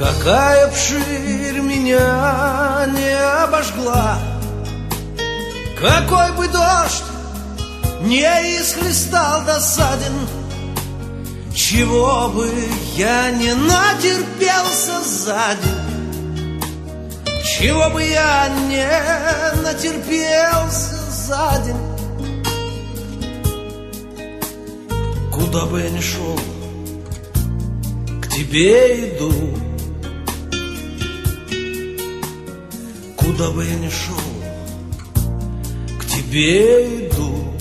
Какая б ширь меня не обожгла, какой бы дождь не исхлестал досаден, чего бы я не натерпелся за день, чего бы я не натерпелся за день. Куда бы я ни шел, к тебе иду. Куда бы я ни шел, к тебе иду.